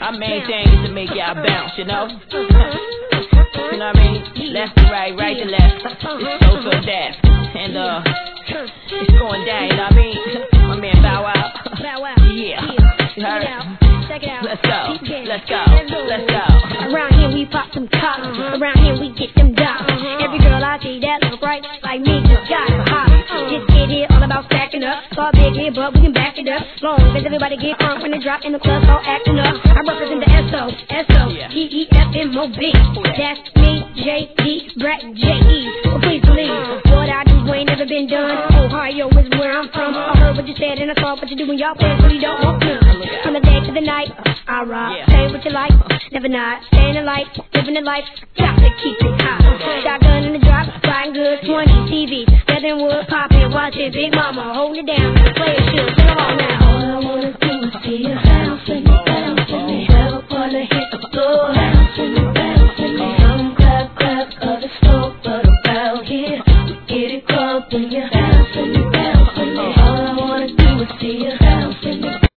Our main thing is to make y'all bounce, you know? You know what I mean? Left to right, right to left. It's so that. And it's going down, you know what I mean? My man Bow Wow. Yeah. You heard it? Check it out. Let's go. Let's go. Let's go. Around here we pop some collars. Around here we get them dollars. Every girl I see that look right like me just got a holler. This kid here all about stacking up. All big here, but we can back it up. Long as everybody get crunk when they drop in the club, all acting up. I represent the S-O-T-E-F-M-O-B. That's me, J-D, Brat, J-E. So please believe what I do ain't never been done. Ohio is where I'm from. I heard what you said and I saw what you do when y'all play, so you don't want none. From the day to the night, I rock. Say what you like, never not. Staying alive, living the life, got to keep it high. Shotgun in the drop, riding good, 20 TV. Leather wood, pop it, watch it, Big Mama, hold it down, play it chill, come on now. All I wanna do is see you bouncing, bouncing. Never wanna hit the floor, bouncing, bouncing. Some clap, clap, others slow, but around here we get it crunk when you